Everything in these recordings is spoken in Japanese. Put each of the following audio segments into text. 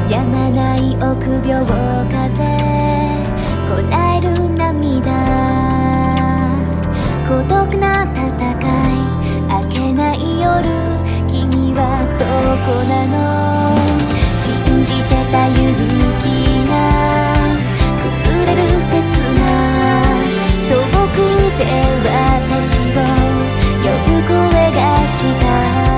やまない臆病風こらえる涙孤独な戦い明けない夜君はどこなの信じてた勇気が崩れる切ない遠くで私を呼ぶ声がした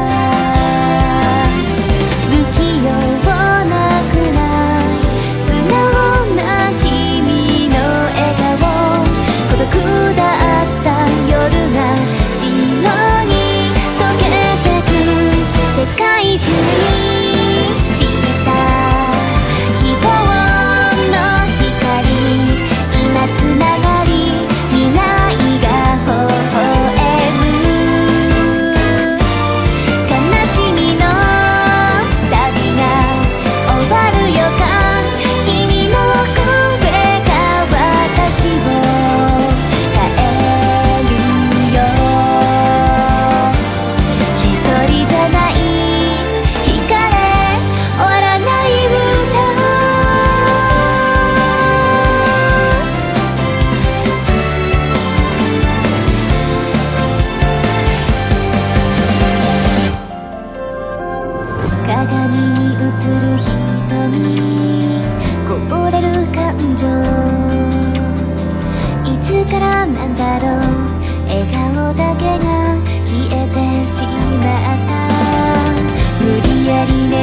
鏡に映る瞳こぼれる感情いつからなんだろう笑顔だけが消えてしまった無理やり